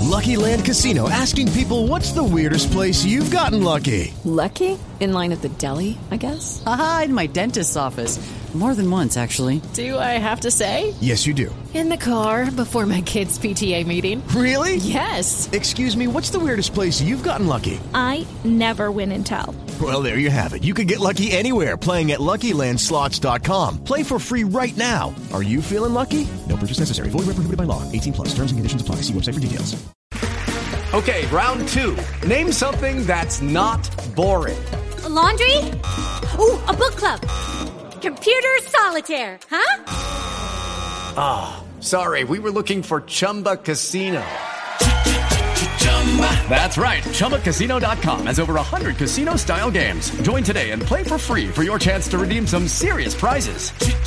Lucky Land Casino, asking people, what's the weirdest place you've gotten lucky? Lucky? In line at the deli, I guess? Aha, in my dentist's office. More than once, actually. Do I have to say? Yes, you do. In the car before my kids' PTA meeting. Really? Yes. Excuse me, what's the weirdest place you've gotten lucky? I never win and tell. Well, there you have it. You can get lucky anywhere, playing at LuckyLandSlots.com. Play for free right now. Are you feeling lucky? No purchase necessary. Void where prohibited by law. 18 plus. Terms and conditions apply. See website for details. Okay, round two. Name something that's not boring. A laundry? Ooh, a book club. Computer solitaire, huh? Ah, sorry, we were looking for Chumba Casino. That's right, ChumbaCasino.com has over 100 casino-style games. Join today and play for free for your chance to redeem some serious prizes.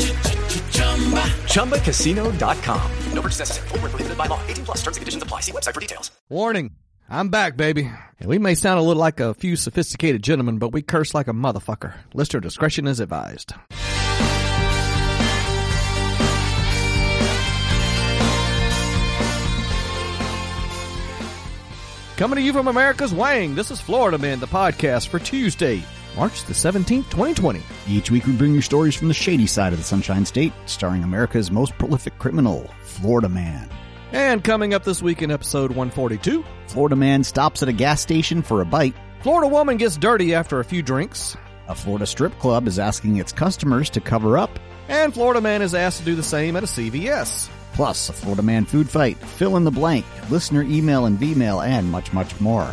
ChumbaCasino.com. No purchase necessary. Void where prohibited by law. 18 plus. Terms and conditions apply. See website for details. Warning, I'm back, baby. And we may sound a little like a few sophisticated gentlemen, but we curse like a motherfucker. Listener discretion is advised. Coming to you from America's Wang, this is Florida Man, the podcast for Tuesday, March the 17th, 2020. Each week we bring you stories from the shady side of the Sunshine State, starring America's most prolific criminal, Florida Man. And coming up this week in episode 142, Florida Man stops at a gas station for a bite. Florida woman gets dirty after a few drinks. A Florida strip club is asking its customers to cover up. And Florida Man is asked to do the same at a CVS. Plus, a Florida Man food fight, fill in the blank, listener email and V-mail, and much, much more.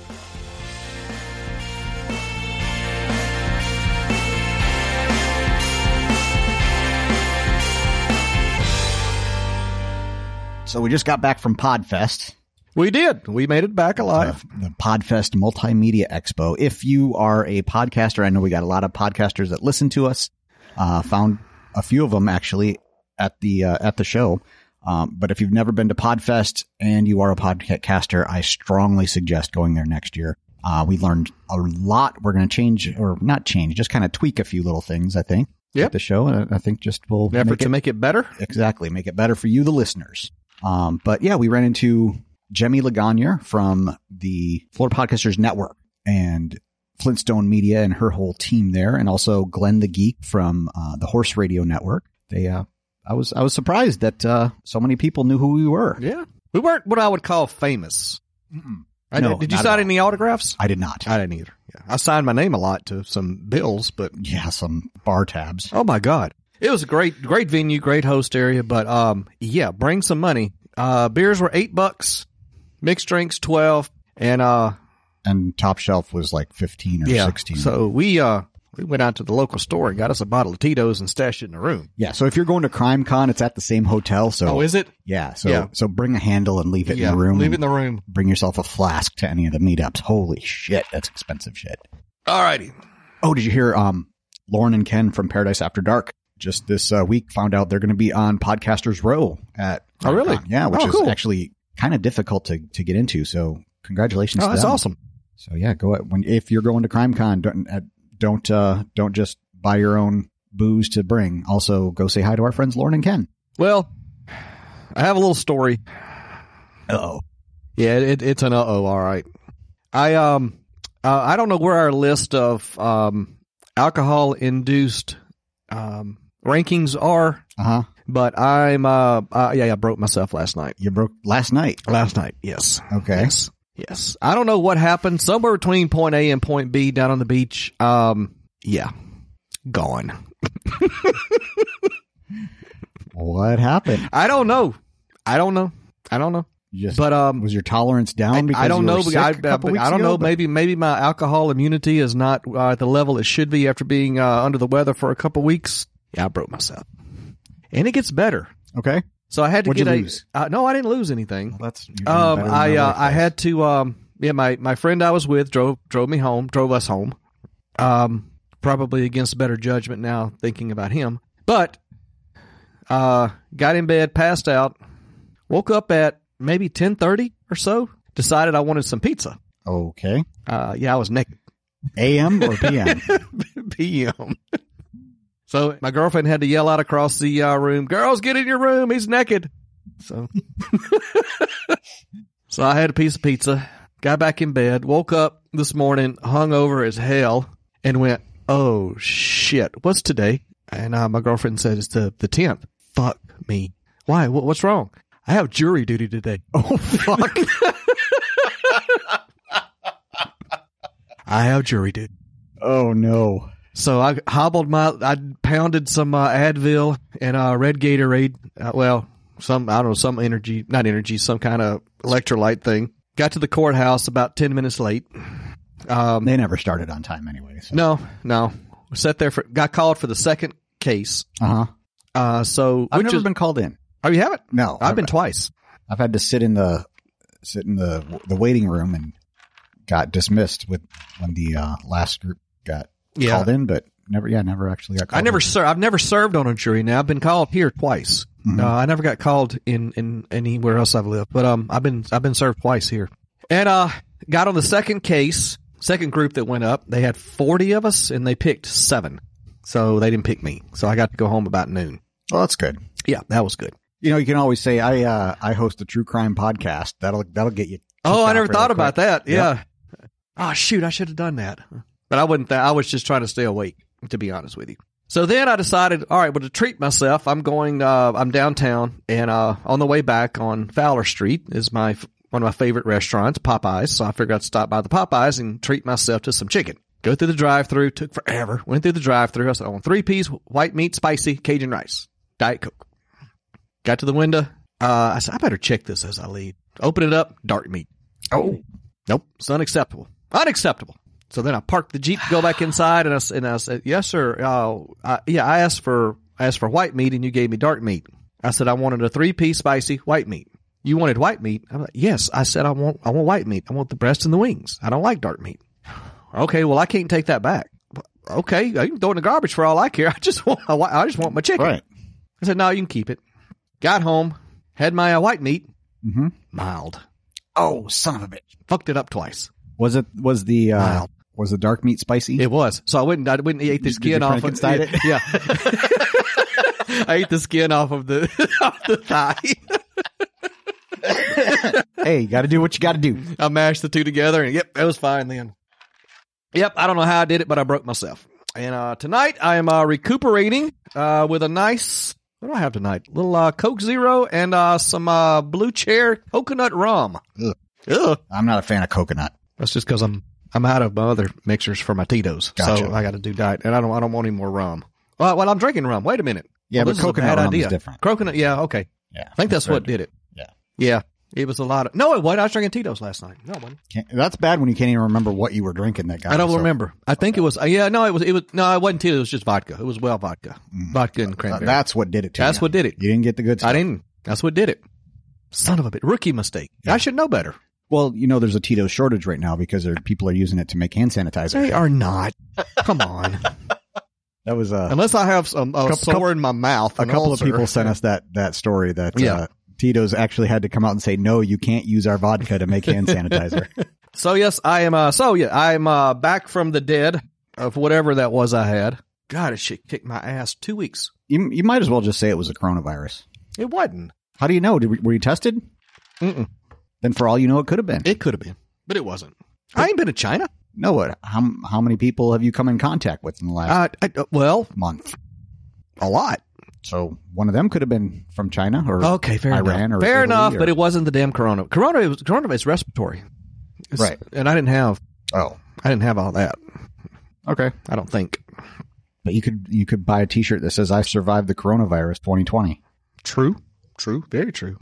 So we just got back from Podfest. We did. We made it back alive. The Podfest Multimedia Expo. If you are a podcaster, I know we got a lot of podcasters that listen to us. Found a few of them actually at the show. But if you've never been to Podfest and you are a podcaster, I strongly suggest going there next year. We learned a lot. We're going to change, or not change, just kind of tweak a few little things, I think, at the show. And I think just we'll make it better. Exactly. Make it better for you, the listeners. But yeah, we ran into Jemmy Lagagne from the Florida Podcasters Network and Flintstone Media and her whole team there. And also Glenn the Geek from the Horse Radio Network. I was surprised that so many people knew who we were. Yeah. We weren't what I would call famous. No, did you sign any autographs? I did not. I didn't either. Yeah. I signed my name a lot to some bills, but yeah, some bar tabs. Oh my God. It was a great venue, great host area, but yeah, bring some money. Beers were $8, mixed drinks 12, and top shelf was like 15 or 16. So we went out to the local store and got us a bottle of Tito's and stashed it in the room. Yeah. So if you're going to CrimeCon, it's at the same hotel. So is it? Yeah. So bring a handle and leave it in the room. Leave it in the room. Bring yourself a flask to any of the meetups. Holy shit, that's expensive shit. All righty. Oh, did you hear? Lauren and Ken from Paradise After Dark just this week found out they're going to be on Podcasters Row at. CrimeCon. Oh, really? Yeah, which is cool. actually kind of difficult to get into. So congratulations. Oh, that's awesome. So yeah, if you're going to CrimeCon, don't just buy your own booze to bring. Also, go say hi to our friends Lauren and Ken. Well, I have a little story. Uh-oh. Yeah, it's an uh-oh, all right. I don't know where our list of alcohol-induced rankings are. Uh-huh. But I broke myself last night. You broke last night? Last night, yes. Okay. Yes. I don't know what happened. Somewhere between point A and point B down on the beach. Yeah. Gone. What happened? I don't know. Was your tolerance down? Because I don't know. I don't know. But Maybe my alcohol immunity is not at the level it should be after being under the weather for a couple weeks. Yeah, I broke myself, and it gets better. Okay. So I had to What'd get you lose? No, I didn't lose anything. Well, that's I had to. My friend I was with drove us home. Probably against better judgment now, thinking about him. But got in bed, passed out, woke up at maybe 10:30 or so. Decided I wanted some pizza. Okay. Yeah, I was naked. AM or PM? PM. So my girlfriend had to yell out across the room, "Girls, get in your room. He's naked." So So I had a piece of pizza, got back in bed, woke up this morning, hungover as hell, and went, oh, shit, what's today? And my girlfriend said it's the 10th. Fuck me. Why? What's wrong? I have jury duty today. Oh, fuck. I have jury duty. Oh, no. So I I pounded some Advil and red Gatorade. Some energy, not energy, some kind of electrolyte thing. Got to the courthouse about 10 minutes late. They never started on time anyway. So. No. Sat there got called for the second case. So I've never been called in. Oh, you haven't? No, I've been twice. I've had to sit in the waiting room and got dismissed when the last group got called in, but never actually got called. I've never served on a jury. Now I've been called here twice. Mm-hmm. I never got called in anywhere else I've lived, but I've been served twice here. And got on the second group that went up. They had 40 of us, and they picked 7, so they didn't pick me. So I got to go home about noon. Well, that's good. Yeah, that was good. You can always say I host a true crime podcast. That'll get you. Oh, I never thought about that. Yeah. Yep. Oh shoot, I should have done that. But I wouldn't. I was just trying to stay awake, to be honest with you. So then I decided, all right, well, to treat myself, I'm downtown, and on the way back on Fowler Street is one of my favorite restaurants, Popeyes. So I figured I'd stop by the Popeyes and treat myself to some chicken. Go through the drive-thru. Took forever. Went through the drive-thru. I said, I want 3-piece white meat, spicy Cajun rice, Diet Coke. Got to the window. I said, I better check this as I leave. Open it up. Dark meat. Oh, nope. It's unacceptable. Unacceptable. So then I parked the Jeep, go back inside, and I said, yes, sir. Yeah, I asked for white meat, and you gave me dark meat. I said I wanted a 3-piece spicy white meat. You wanted white meat? I'm like, yes. I said I want white meat. I want the breast and the wings. I don't like dark meat. Okay, well, I can't take that back. Okay, you can throw it in the garbage for all I care. I just want my chicken. Right. I said, no, you can keep it. Got home, had my white meat. Mm-hmm. Mild. Oh, son of a bitch! Fucked it up twice. Was the dark meat spicy? It was. So I went and ate the skin off of it. Yeah. I ate the skin off of the thigh. Hey, you got to do what you got to do. I mashed the two together, and yep, it was fine then. Yep, I don't know how I did it, but I broke myself. And tonight I am recuperating with a nice. What do I have tonight? A little Coke Zero and some Blue Chair coconut rum. Ugh. I'm not a fan of coconut. That's just because I'm out of my other mixers for my Tito's, Gotcha. So I got to do diet, and I don't want any more rum. Well, I'm drinking rum. Wait a minute. Yeah, but coconut rum is different. Coconut, yeah, okay. Yeah, I think that's what did it. Yeah. It was a lot of. No, it wasn't. I was drinking Tito's last night. No, it wasn't. That's bad when you can't even remember what you were drinking. That guy. I don't remember. I think it was. Yeah, no, it was. No, it wasn't Tito's. It was just vodka. It was vodka, vodka and cranberry. That's what did it. That's what did it. You didn't get the good stuff. I didn't. That's what did it. Son of a bitch. Rookie mistake. Yeah. I should know better. Well, there's a Tito's shortage right now because people are using it to make hand sanitizer. They are not. Come on. That was unless I have a sore in my mouth. A couple of people sent us that story that Tito's actually had to come out and say, no, you can't use our vodka to make hand sanitizer. So yes, I am. I'm back from the dead of whatever that was I had. God, it shit kicked my ass 2 weeks. You might as well just say it was a coronavirus. It wasn't. How do you know? Were you tested? Mm-mm. Then for all you know, it could have been. It could have been, but it wasn't. I ain't been to China. No, what? How many people have you come in contact with in the last month? A lot. So one of them could have been from China or fair Iran enough. or fair Italy enough, but it wasn't the damn corona. Corona is respiratory, right? And I didn't have. Oh, I didn't have all that. Okay, I don't think. But you could buy a T-shirt that says "I survived the coronavirus 2020." True, very true.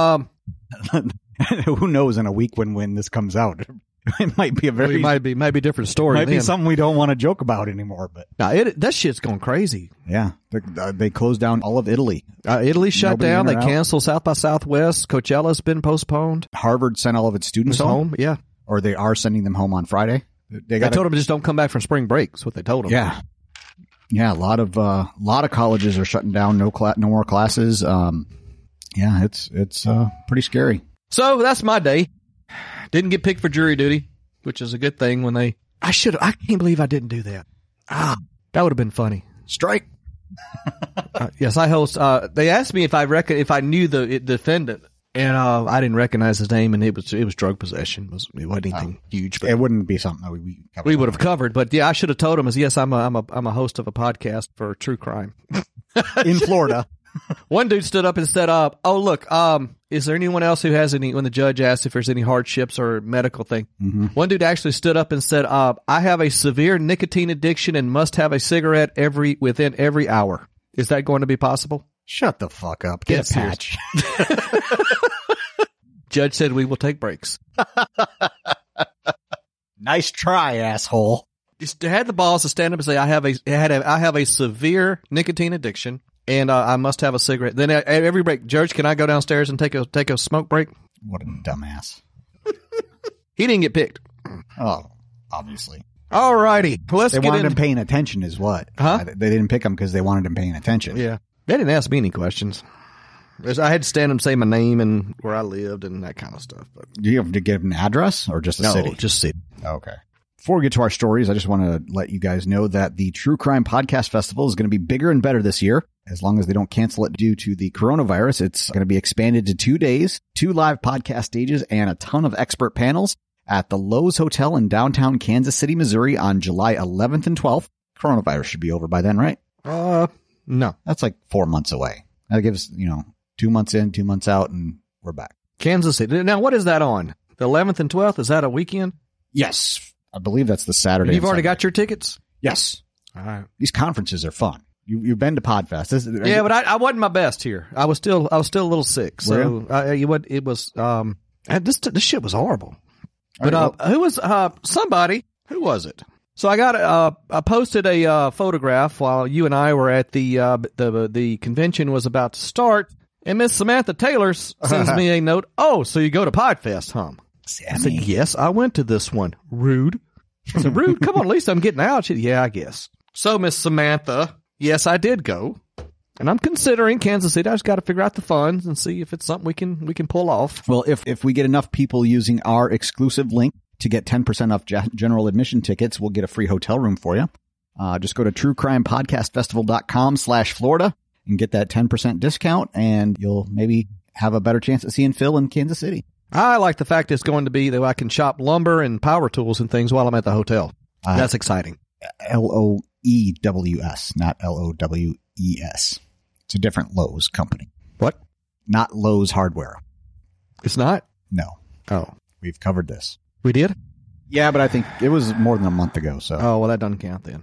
Who knows? In a week when this comes out, it might be might be a different story. Might be something we don't want to joke about anymore. But that shit's going crazy. Yeah, they closed down all of Italy. Italy shut down. They canceled South by Southwest. Coachella's been postponed. Harvard sent all of its students home. Yeah, or they are sending them home on Friday. They told them just don't come back from spring break. That's what they told them. Yeah. A lot of colleges are shutting down. No more classes. Yeah, it's pretty scary. So that's my day. Didn't get picked for jury duty, which is a good thing. I can't believe I didn't do that. That would have been funny. Strike. Yes, I host. They asked me if I knew the defendant, And I didn't recognize his name, and it was drug possession. It wasn't anything huge. But It wouldn't be something that we covered. we would have covered. But yeah, I should have told him. Yes, I'm a host of a podcast for true crime in Florida. One dude stood up and said, "Oh look, is there anyone else who has any?" When the judge asked if there's any hardships or medical thing, one dude actually stood up and said, "I have a severe nicotine addiction and must have a cigarette within every hour. Is that going to be possible?" Shut the fuck up. Get a patch. Judge said we will take breaks. Nice try, asshole. Just had the balls to stand up and say, I have a severe nicotine addiction and I must have a cigarette. Then at every break, Judge, can I go downstairs and take a smoke break? What a dumbass. He didn't get picked. Oh, obviously. All righty. Let's They get wanted in. him paying attention is what? Huh? They didn't pick him because they wanted him paying attention. Yeah. They didn't ask me any questions. I had to stand and say my name and where I lived and that kind of stuff. But Do you have to give an address or just a city? just city. Okay. Before we get to our stories, I just want to let you guys know that the True Crime Podcast Festival is going to be bigger and better this year. As long as they don't cancel it due to the coronavirus, it's going to be expanded to 2 days, 2 live podcast stages, and a ton of expert panels at the Lowe's Hotel in downtown Kansas City, Missouri on July 11th and 12th. Coronavirus should be over by then, right? No. That's like 4 months away. That gives, 2 months in, 2 months out, and we're back. Kansas City. Now, what is that on? The 11th and 12th? Is that a weekend? Yes. I believe that's the Saturday. You've already got your tickets? Yes. All right. These conferences are fun. You've been to Podfest. Yeah, but I wasn't my best here. I was still a little sick. So this shit was horrible. But who was somebody? Who was it? So I posted a photograph while you and I were at the convention was about to start, and Miss Samantha Taylor sends me a note. Oh, so you go to Podfest, huh? I said, yes, I went to this one. Rude. I said, rude? Come on, at least I'm getting out. She said, yeah, I guess. So, Miss Samantha, yes, I did go. And I'm considering Kansas City. I just got to figure out the funds and see if it's something we can pull off. Well, if we get enough people using our exclusive link to get 10% off general admission tickets, we'll get a free hotel room for you. Just go to truecrimepodcastfestival.com/Florida and get that 10% discount, and you'll maybe have a better chance at seeing Phil in Kansas City. I like the fact it's going to be that I can shop lumber and power tools and things while I'm at the hotel. That's exciting. LOEWS, not LOWES. It's a different Lowe's company. What? Not Lowe's Hardware. It's not? No. Oh. We've covered this. We did? Yeah, but I think it was more than a month ago. So. Oh, well, that doesn't count then.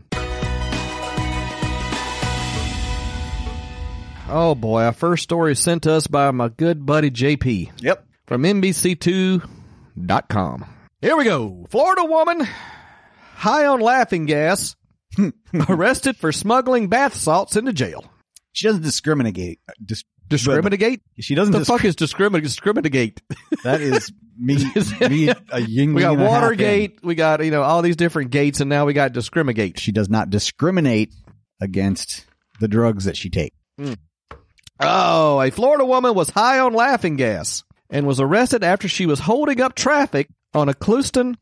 Oh, boy. Our first story is sent to us by my good buddy JP. Yep. From NBC2.com. Here we go. Florida woman, high on laughing gas, arrested for smuggling bath salts into jail. She doesn't discriminate. Discriminate? She doesn't. The fuck is discriminate? That is me a yin. We got Watergate. We got, all these different gates, and now we got discriminate. She does not discriminate against the drugs that she takes. Oh, a Florida woman was high on laughing gas and was arrested after she was holding up traffic on a Clewiston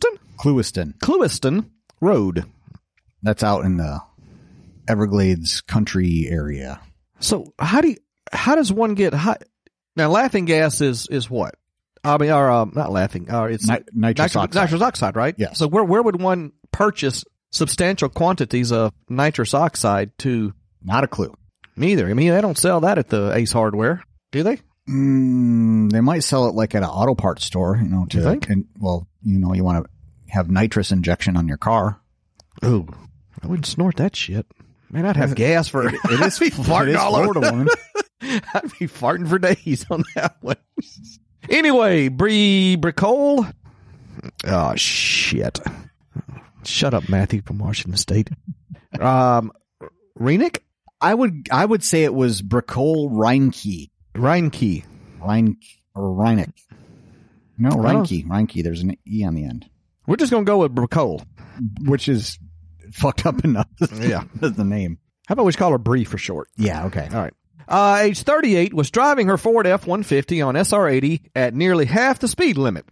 Road. That's out in the Everglades country area. So how does one get high? Now, laughing gas is what? I mean, not laughing. It's nitrous oxide. Nitrous oxide, right? Yes. So where would one purchase substantial quantities of nitrous oxide to? Not a clue. Neither. I mean, they don't sell that at the Ace Hardware, do they? They might sell it like at an auto parts store, you think? And, you want to have nitrous injection on your car. Ooh, I wouldn't snort that shit. Man, I'd have gas for it. It is farting all over. Florida woman. I'd be farting for days on that one. Anyway, Bricole. Oh, shit. Shut up, Matthew from Washington State. Renick? I would say it was Bricole Reinke. Reinke. Or Reineck. No, Reinke. Reinke. There's an E on the end. We're just going to go with Bricole. Which is fucked up enough. Yeah. That's the name. How about we just call her Bree for short? Yeah, okay. All right. Age 38, was driving her Ford F-150 on SR-80 at nearly half the speed limit.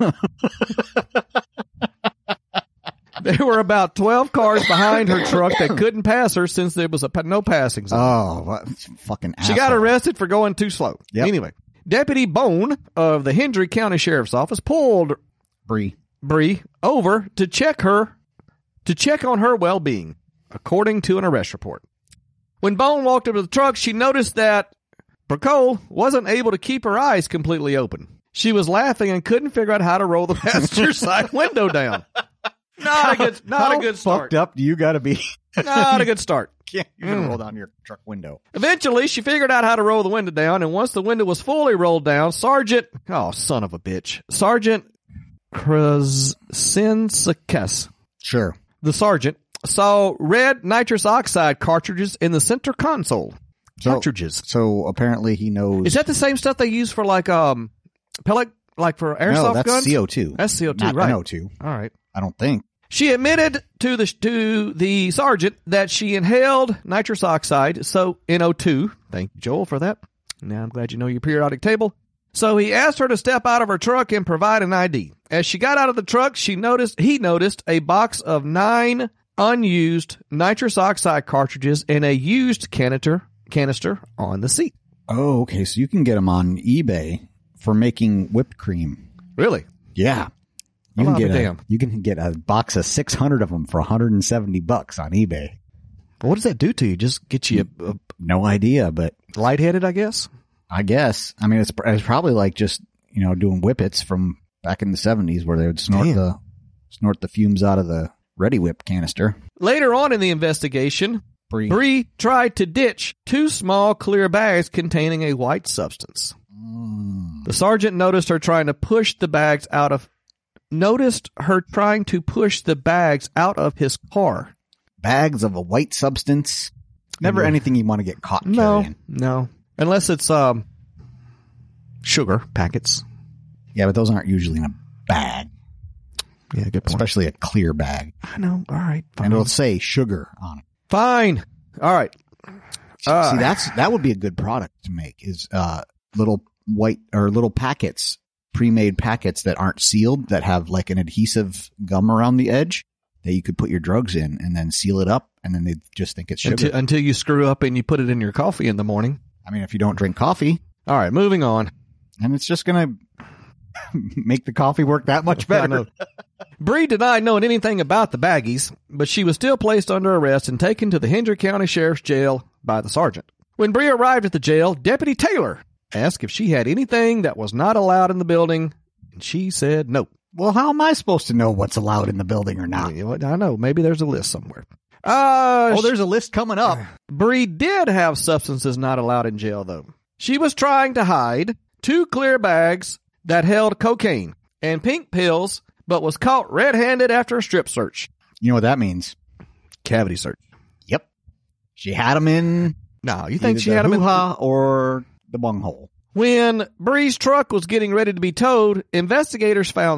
There were about 12 cars behind her truck that couldn't pass her since there was no passing zone. Oh, what fucking asshole. She got arrested for going too slow. Yep. Anyway, Deputy Bone of the Hendry County Sheriff's Office pulled Bree over to check on her well-being, according to an arrest report. When Bone walked up to the truck, she noticed that Procol wasn't able to keep her eyes completely open. She was laughing and couldn't figure out how to roll the passenger side window down. Not a good start. Fucked up do you got to be? Not a good start. Can't even roll down your truck window. Eventually, she figured out how to roll the window down, and once the window was fully rolled down, Sergeant Krasinskis, Sure. the sergeant, saw red nitrous oxide cartridges in the center console. Cartridges. So apparently he knows. Is that the same stuff they use for like pellet, like for airsoft No, that's guns? CO2. That's CO2, Not right? NO2. All right. I don't think. She admitted to the sergeant that she inhaled nitrous oxide, so NO2. Thank you, Joel, for that. Now I'm glad you know your periodic table. So he asked her to step out of her truck and provide an ID. As she got out of the truck, he noticed a box of 9 unused nitrous oxide cartridges and a used canister on the seat. Oh, okay. So you can get them on eBay for making whipped cream. Really? Yeah. You can get a box of 600 of them for $170 on eBay. Well, what does that do to you? Just get you No idea, but lightheaded, I guess? I guess. I mean, it's probably like just, doing whippets from back in the 70s where they would snort the fumes out of the Ready Whip canister. Later on in the investigation, Bree tried to ditch 2 small clear bags containing a white substance. The sergeant noticed her trying to push the bags out of his car. Bags of a white substance. Never anything you want to get caught carrying. No. Unless it's sugar packets. Yeah, but those aren't usually in a bag. Yeah, good point. Especially a clear bag. I know. All right. Fine. And it'll say sugar on it. Fine. All right. See, that would be a good product to make is little white or little packets, pre-made packets that aren't sealed, that have like an adhesive gum around the edge that you could put your drugs in and then seal it up, and then they just think it's sugar. Until you screw up and you put it in your coffee in the morning. I mean, if you don't drink coffee. All right, moving on. And it's just going to make the coffee work that much better. Bree denied knowing anything about the baggies, but she was still placed under arrest and taken to the Hendry County Sheriff's Jail by the sergeant. When Bree arrived at the jail, Deputy Taylor asked if she had anything that was not allowed in the building, and she said no. Well, how am I supposed to know what's allowed in the building or not? I know. Maybe there's a list somewhere. There's a list coming up. Bree did have substances not allowed in jail, though. She was trying to hide 2 clear bags that held cocaine and pink pills, but was caught red-handed after a strip search. You know what that means? Cavity search. Yep. She had them in. No, you think she had them in or the bunghole? When Bree's truck was getting ready to be towed, investigators found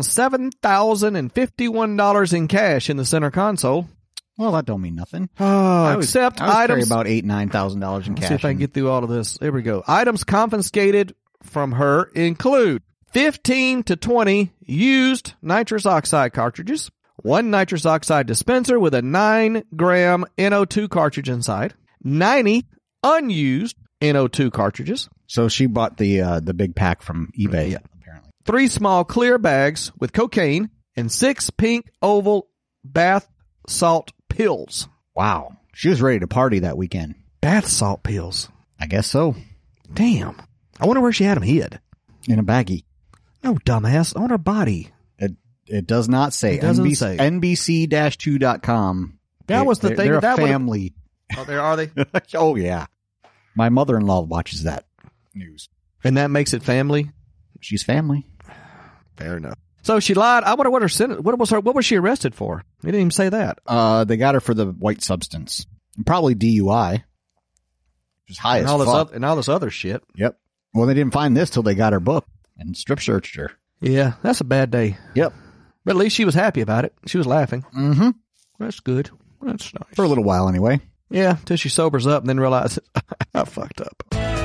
$7,051 in cash in the center console. Well, that don't mean nothing. Except I items. Carry about $8,000-9,000 in cash. See if I can get through all of this. Here we go. Items confiscated from her include 15 to 20 used nitrous oxide cartridges, 1 nitrous oxide dispenser with a 9-gram NO2 cartridge inside, 90 unused NO2 cartridges. So she bought the big pack from eBay, apparently. 3 small clear bags with cocaine and 6 pink oval bath salt pills. Wow. She was ready to party that weekend. Bath salt pills. I guess so. Damn. I wonder where she had them hid. In a baggie. No, dumbass. On her body. It does not say. It doesn't say. NBC-2.com. That was the thing. They're that a family. Oh, are they? Oh, yeah. My mother-in-law watches that news. And that makes it family? She's family. Fair enough. So she lied. I wonder what her sentence. What was she arrested for? They didn't even say that. They got her for the white substance. Probably DUI. Which is high as fuck. And all this other shit. Yep. Well, they didn't find this till they got her book and strip searched her. Yeah, that's a bad day. Yep. But at least she was happy about it. She was laughing. Mm-hmm. That's good. That's nice. For a little while, anyway. Yeah, till she sobers up and then realizes, I fucked up.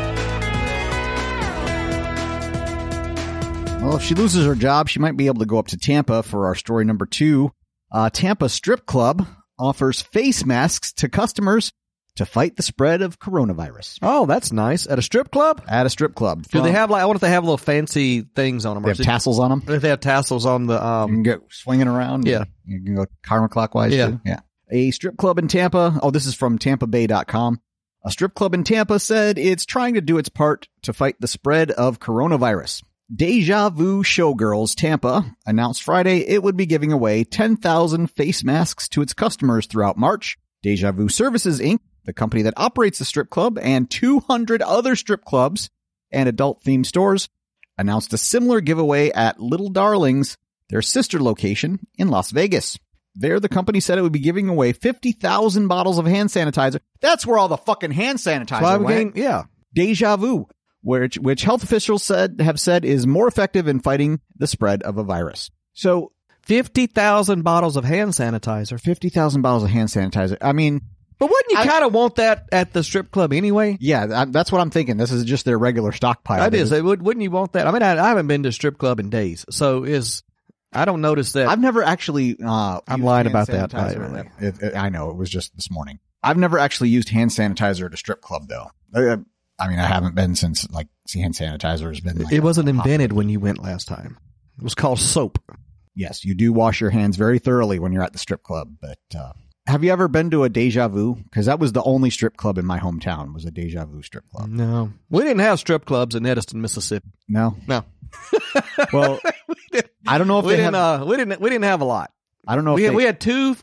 Well, if she loses her job, she might be able to go up to Tampa for our story number 2. Tampa Strip Club offers face masks to customers to fight the spread of coronavirus. Oh, that's nice. At a strip club? At a strip club. Do they have I wonder if they have little fancy things on them. They have tassels on them? If they have tassels on the... you can go swinging around. Yeah. You can go counterclockwise too. Yeah. A strip club in Tampa. Oh, this is from TampaBay.com. A strip club in Tampa said it's trying to do its part to fight the spread of coronavirus. Deja Vu Showgirls Tampa announced Friday it would be giving away 10,000 face masks to its customers throughout March. Deja Vu Services, Inc., the company that operates the strip club and 200 other strip clubs and adult-themed stores, announced a similar giveaway at Little Darlings, their sister location in Las Vegas. There, the company said it would be giving away 50,000 bottles of hand sanitizer. That's where all the fucking hand sanitizer went. Yeah. Deja Vu, which health officials have said is more effective in fighting the spread of a virus. So 50,000 bottles of hand sanitizer. 50,000 bottles of hand sanitizer. I mean, but wouldn't you kind of want that at the strip club anyway? Yeah, that's what I'm thinking. This is just their regular stockpile. That is. Wouldn't you want that? I mean, I haven't been to a strip club in days, so I don't notice that. I've never actually. I'm lying about that. I know it was just this morning. I've never actually used hand sanitizer at a strip club though. I mean, I haven't been since hand sanitizer has been. It wasn't invented when you went last time. It was called soap. Yes, you do wash your hands very thoroughly when you're at the strip club. But have you ever been to a Deja Vu? Because that was the only strip club in my hometown. Was a Deja Vu strip club. No, we didn't have strip clubs in Edison, Mississippi. No. Well, I don't know if we didn't have a lot. I don't know. We had two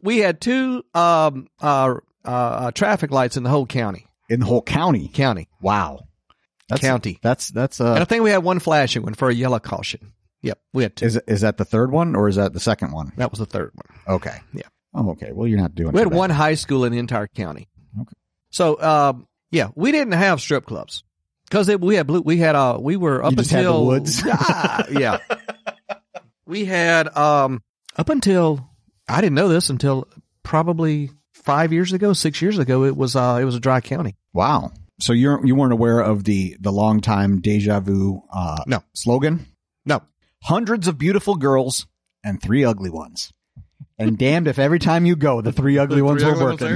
traffic lights in the whole county. In the whole county. Wow. That's. And I think we had one flashing one for a yellow caution. Yep, we had two. Is that the third one or is that the second one? That was the third one. Okay. Yeah. Oh, okay. Well, you're not doing. We had one high school in the entire county. Okay. So, we didn't have strip clubs because we were up you just until had the woods. Yeah. We had up until I didn't know this until probably 6 years ago. It was a dry county. Wow. So you weren't aware of the longtime Deja Vu no slogan? No. Hundreds of beautiful girls and 3 ugly ones. And damned if every time you go, the 3 ugly ones were working.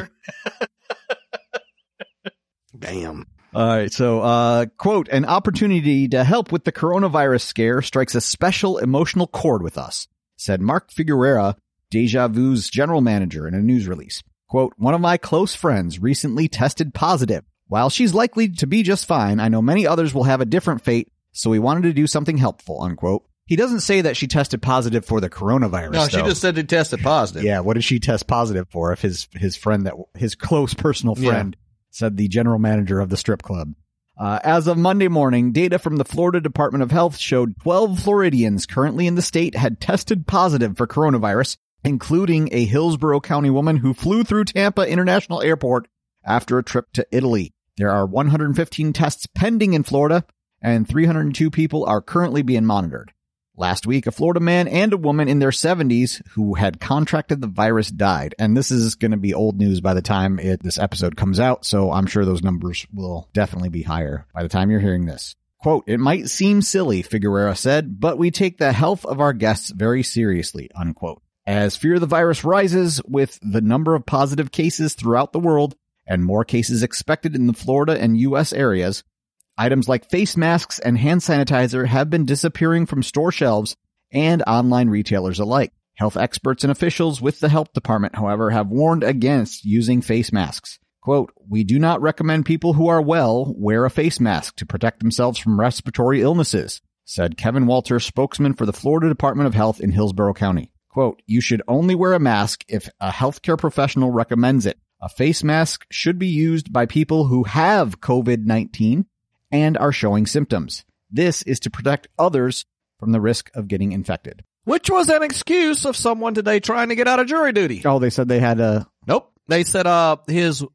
Damn. All right. So, quote, an opportunity to help with the coronavirus scare strikes a special emotional chord with us, said Mark Figueroa, Deja Vu's general manager, in a news release. Quote, one of my close friends recently tested positive. While she's likely to be just fine, I know many others will have a different fate, so we wanted to do something helpful, unquote. He doesn't say that she tested positive for the coronavirus. No, she just said she tested positive. Yeah, what did she test positive for? If his friend, his close personal friend, said the general manager of the strip club. As of Monday morning, data from the Florida Department of Health showed 12 Floridians currently in the state had tested positive for coronavirus, including a Hillsborough County woman who flew through Tampa International Airport after a trip to Italy. There are 115 tests pending in Florida, and 302 people are currently being monitored. Last week, a Florida man and a woman in their 70s who had contracted the virus died. And this is going to be old news by the time this episode comes out, so I'm sure those numbers will definitely be higher by the time you're hearing this. Quote, it might seem silly, Figueroa said, but we take the health of our guests very seriously, unquote. As fear of the virus rises with the number of positive cases throughout the world and more cases expected in the Florida and U.S. areas, items like face masks and hand sanitizer have been disappearing from store shelves and online retailers alike. Health experts and officials with the health department, however, have warned against using face masks. Quote, we do not recommend people who are well wear a face mask to protect themselves from respiratory illnesses, said Kevin Walter, spokesman for the Florida Department of Health in Hillsborough County. Quote, you should only wear a mask if a healthcare professional recommends it. A face mask should be used by people who have COVID-19 and are showing symptoms. This is to protect others from the risk of getting infected. Which was an excuse of someone today trying to get out of jury duty. Oh, they said they had a... Nope. They said let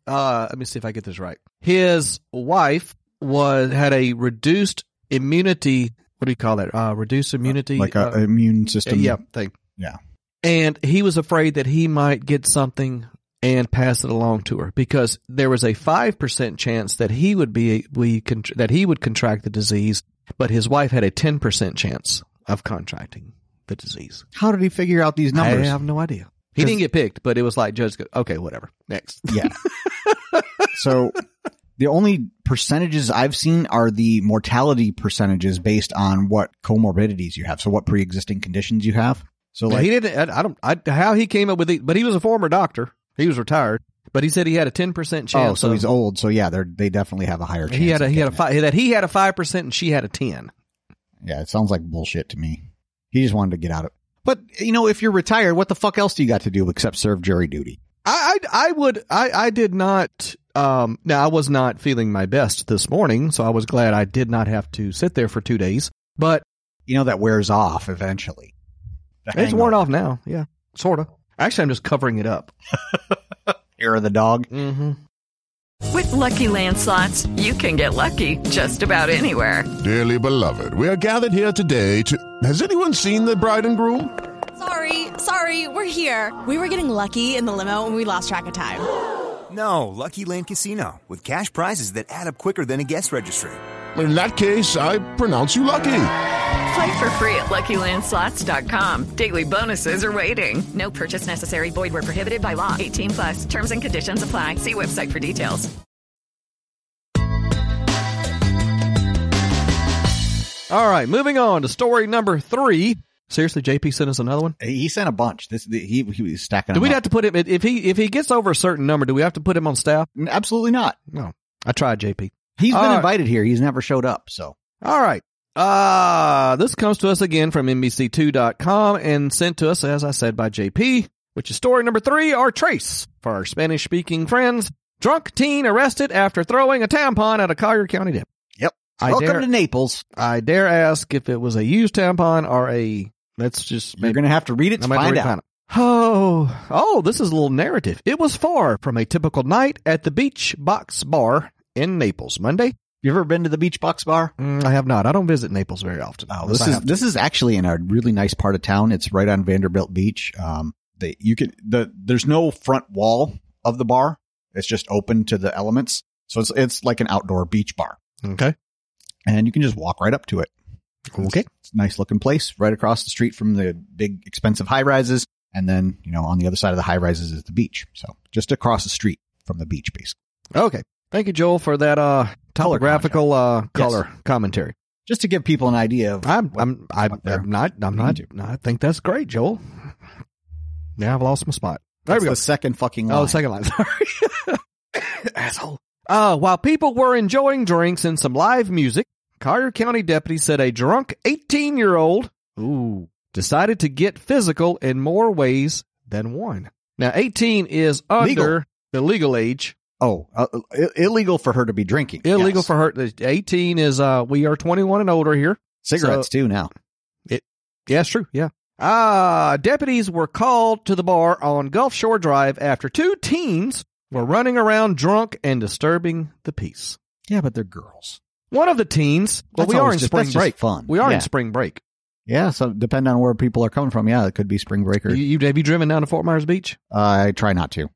me see if I get this right. His wife had a reduced immunity. What do you call that? Reduced immunity? Like an immune system. Thing. Yeah. And he was afraid that he might get something and pass it along to her because there was a 5% chance that he would contract the disease, but his wife had a 10% chance of contracting the disease. How did he figure out these numbers? I have no idea. He didn't get picked, but it was like, judge, okay, whatever. Next. Yeah. So the only percentages I've seen are the mortality percentages based on what comorbidities you have. So what pre-existing conditions you have. So like he didn't. How he came up with it, but he was a former doctor. He was retired, but he said he had a 10% chance. Oh, so he's old. So yeah, they definitely have a higher chance. He had a 5% and she had a 10. Yeah, it sounds like bullshit to me. He just wanted to get out of it. But if you're retired, what the fuck else do you got to do except serve jury duty? I did not. Now I was not feeling my best this morning, so I was glad I did not have to sit there for 2 days. But that wears off eventually. It's worn off now. Yeah, sort of. Actually, I'm just covering it up. Hair of the dog. Mm-hmm. With Lucky Land Slots, you can get lucky just about anywhere. Dearly beloved, we are gathered here today to... Has anyone seen the bride and groom? Sorry, we're here. We were getting lucky in the limo and we lost track of time. No, Lucky Land Casino, with cash prizes that add up quicker than a guest registry. In that case, I pronounce you lucky. Play for free at LuckyLandSlots.com. Daily bonuses are waiting. No purchase necessary. Void where prohibited by law. 18+. Terms and conditions apply. See website for details. All right, moving on to story number 3. Seriously, JP sent us another one? He sent a bunch. He was stacking Do them we up. have to put him, if he gets over a certain number, do we have to put him on staff? Absolutely not. No. I tried, JP. He's been invited here. He's never showed up, so. All right. This comes to us again from NBC2.com and sent to us, as I said, by JP, which is story number 3, or Trace, for our Spanish-speaking friends. Drunk teen arrested after throwing a tampon at a Collier County dip. Yep. Welcome to Naples. I dare ask if it was a used tampon or a... Let's just... You're going to have to read it to find out. Oh, this is a little narrative. It was far from a typical night at the Beach Box Bar in Naples. Monday. You ever been to the Beach Box Bar? I have not. I don't visit Naples very often. Oh, this is actually in a really nice part of town. It's right on Vanderbilt Beach. There's no front wall of the bar. It's just open to the elements. So it's like an outdoor beach bar. Okay. And you can just walk right up to it. Okay. It's a nice looking place right across the street from the big expensive high rises. And then, on the other side of the high rises is the beach. So just across the street from the beach, basically. Okay. Thank you, Joel, for that topographical color commentary. Just to give people an idea of I'm not. I think that's great, Joel. Now I've lost my spot. There we go. The second fucking line. Oh, the second line. Sorry. Asshole. While people were enjoying drinks and some live music, Collier County deputies said a drunk 18-year-old decided to get physical in more ways than one. Now, 18 is under the legal age. Oh, illegal for her to be drinking. Illegal for her. 18 is, we are 21 and older here. Cigarettes too now. Yeah, it's true. Yeah. Deputies were called to the bar on Gulf Shore Drive after 2 teens were running around drunk and disturbing the peace. Yeah, but they're girls. One of the teens, we are in spring break. Fun. We are in spring break. Yeah, so depending on where people are coming from, it could be spring breaker. Have you driven down to Fort Myers Beach? I try not to.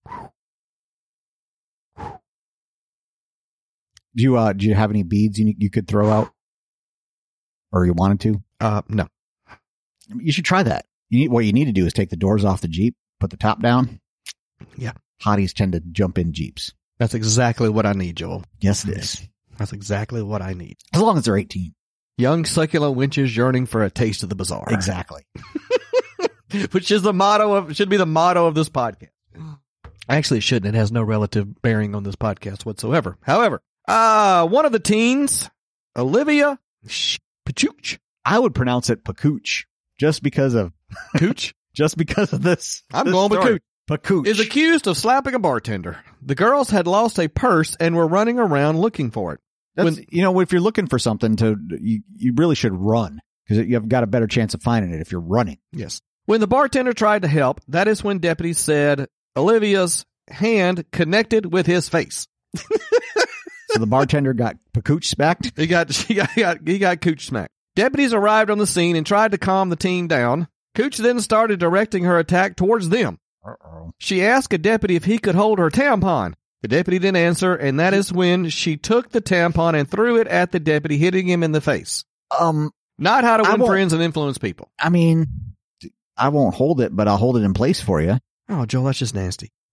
Do you have any beads you could throw out, or you wanted to? No. You should try that. What you need to do is take the doors off the Jeep, put the top down. Yeah. Hotties tend to jump in Jeeps. That's exactly what I need, Joel. Yes, it is. That's exactly what I need. As long as they're 18. Young succulent wenches yearning for a taste of the bizarre. Exactly. Which is should be the motto of this podcast. Actually, it shouldn't. It has no relative bearing on this podcast whatsoever. However, one of the teens, Olivia Pachuch. I would pronounce it Pacuch just because of Cooch. Just because of this. I'm going with Cooch. Pacuch is accused of slapping a bartender. The girls had lost a purse and were running around looking for it. If you're looking for something you really should run because you've got a better chance of finding it if you're running. Yes. When the bartender tried to help, that is when deputies said Olivia's hand connected with his face. So the bartender got Pacuch smacked? He got Cooch smacked. Deputies arrived on the scene and tried to calm the teen down. Cooch then started directing her attack towards them. Uh-oh. She asked a deputy if he could hold her tampon. The deputy didn't answer, and that is when she took the tampon and threw it at the deputy, hitting him in the face. Not how to win friends and influence people. I mean, I won't hold it, but I'll hold it in place for you. Oh, Joel, that's just nasty.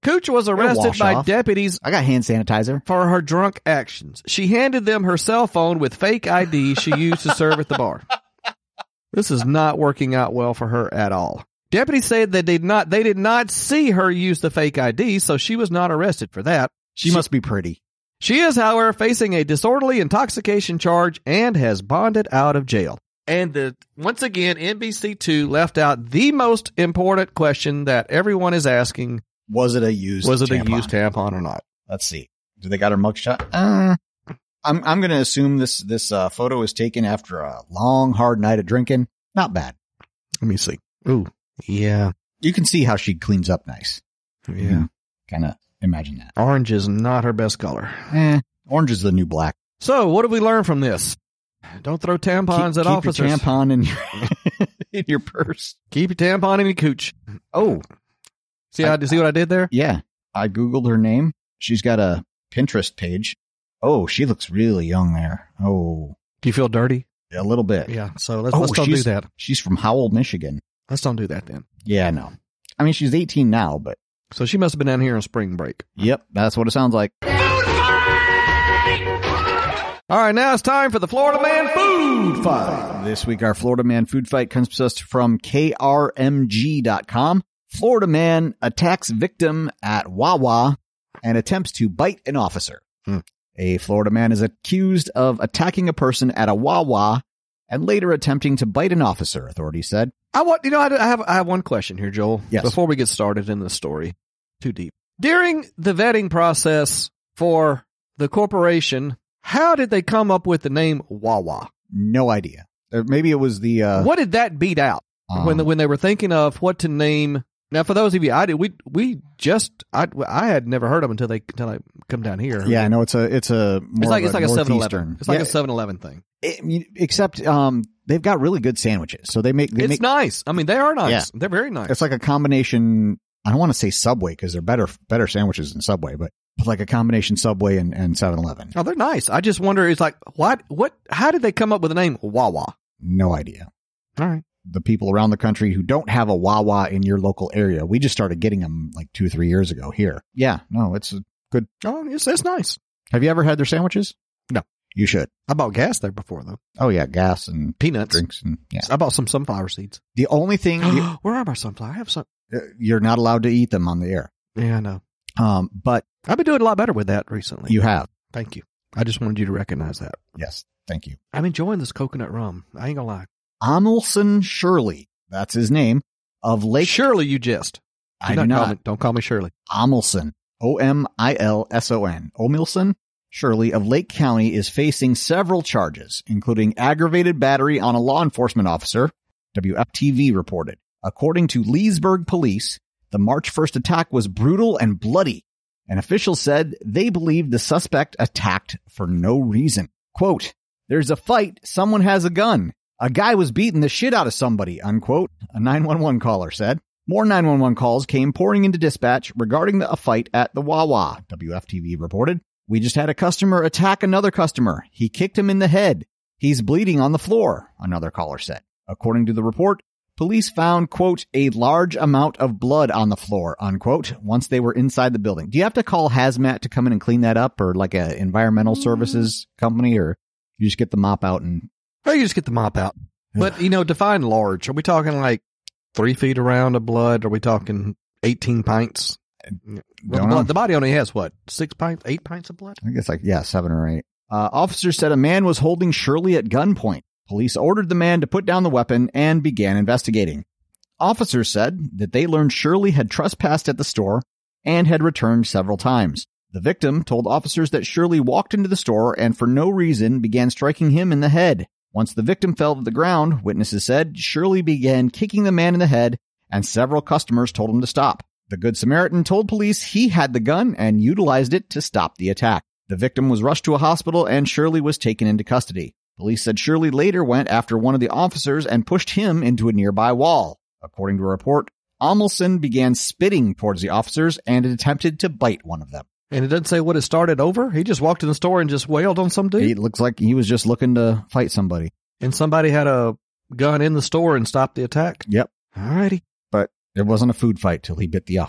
Cooch was arrested wash by off. deputies I got hand sanitizer. for her drunk actions. She handed them her cell phone with fake ID she used to serve at the bar. This is not working out well for her at all. Deputies said that they did not see her use the fake ID, so she was not arrested for that. She must be pretty. She is, however, facing a disorderly intoxication charge and has bonded out of jail. And once again, NBC2 left out the most important question that everyone is asking. Was it a used tampon or not? Let's see. Do they got her mugshot? I'm going to assume this photo is taken after a long, hard night of drinking. Not bad. Let me see. Ooh, yeah. You can see how she cleans up nice. Yeah. Kind of imagine that. Orange is not her best color. Orange is the new black. So, what did we learn from this? Don't throw tampons at officers. Keep your tampon in your purse. Keep your tampon in your cooch. Oh. See what I did there? Yeah. I Googled her name. She's got a Pinterest page. Oh, she looks really young there. Oh. Do you feel dirty? A little bit. Yeah. So let's don't do that. She's from Howell, Michigan. Let's don't do that then. Yeah, no. I mean, she's 18 now, but. So she must have been down here on spring break. Yep. That's what it sounds like. All right. Now it's time for the Florida Man Food Fight. This week, our Florida Man Food Fight comes to us from KRMG.com. Florida man attacks victim at Wawa and attempts to bite an officer. A Florida man is accused of attacking a person at a Wawa and later attempting to bite an officer, authorities said. I have one question here, Joel. Yes. Before we get started in the story, too deep. During the vetting process for the corporation, how did they come up with the name Wawa? No idea. Maybe it was the. What did that beat out when they were thinking of what to name? Now, for those of you, I had never heard of them until I come down here. Yeah, I know it's like a 7-Eleven. It's like a 7-Eleven thing. Except they've got really good sandwiches. So they make nice. I mean, they are nice. Yeah. They're very nice. It's like a combination. I don't want to say Subway because they're better sandwiches than Subway, but like a combination Subway and 7-Eleven. Oh, they're nice. I just wonder, it's like, how did they come up with the name Wawa? No idea. All right. The people around the country who don't have a Wawa in your local area. We just started getting them like 2-3 years ago here. Yeah, no, it's good. Oh, it's nice. Have you ever had their sandwiches? No. You should. I bought gas there before, though. Oh, yeah, gas and peanuts. Drinks. And yeah. I bought some sunflower seeds. The only thing... Where are my sunflower? I have some. You're not allowed to eat them on the air. Yeah, I know. But... I've been doing a lot better with that recently. You have. Thank you. I just wanted you to recognize that. Yes, thank you. I'm enjoying this coconut rum. I ain't gonna lie. Amilson Shirley, that's his name, of Lake... Shirley, you just. I do not. Don't call me Shirley. Amilson. Omilson. Omilson Shirley of Lake County is facing several charges, including aggravated battery on a law enforcement officer, WFTV reported. According to Leesburg police, the March 1st attack was brutal and bloody, and officials said they believe the suspect attacked for no reason. Quote, "There's a fight, someone has a gun. A guy was beating the shit out of somebody," unquote, a 911 caller said. More 911 calls came pouring into dispatch regarding a fight at the Wawa, WFTV reported. "We just had a customer attack another customer. He kicked him in the head. He's bleeding on the floor," another caller said. According to the report, police found, quote, "a large amount of blood on the floor," unquote, once they were inside the building. Do you have to call hazmat to come in and clean that up, or like a environmental services company, or you just get the mop out and... Well, you just get the mop out. But, define large. Are we talking like 3 feet around of blood? Are we talking 18 pints? Well, the body only has what? 6 pints? 8 pints of blood? I guess 7 or 8. Officers said a man was holding Shirley at gunpoint. Police ordered the man to put down the weapon and began investigating. Officers said that they learned Shirley had trespassed at the store and had returned several times. The victim told officers that Shirley walked into the store and for no reason began striking him in the head. Once the victim fell to the ground, witnesses said Shirley began kicking the man in the head and several customers told him to stop. The Good Samaritan told police he had the gun and utilized it to stop the attack. The victim was rushed to a hospital and Shirley was taken into custody. Police said Shirley later went after one of the officers and pushed him into a nearby wall. According to a report, Amilson began spitting towards the officers and attempted to bite one of them. And it doesn't say what it started over? He just walked in the store and just wailed on some dude? It looks like he was just looking to fight somebody. And somebody had a gun in the store and stopped the attack? Yep. Alrighty. But it wasn't a food fight till he bit the officer.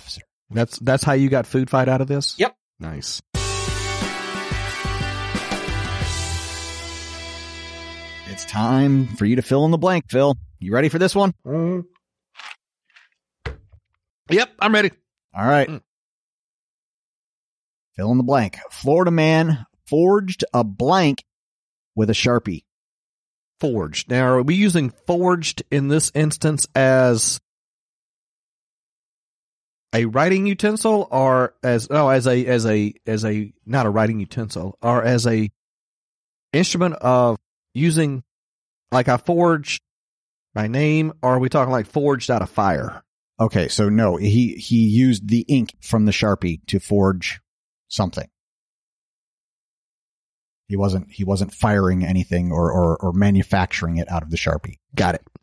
That's how you got food fight out of this? Yep. Nice. It's time for you to fill in the blank, Phil. You ready for this one? Yep, I'm ready. All right. Fill in the blank. Florida man forged a blank with a Sharpie. Forged. Now, are we using forged in this instance as a writing utensil or as a not a writing utensil, or as a instrument of using, like I forged my name, or are we talking like forged out of fire? Okay, so no, he used the ink from the Sharpie to forge something. He wasn't firing anything or manufacturing it out of the Sharpie. Got it.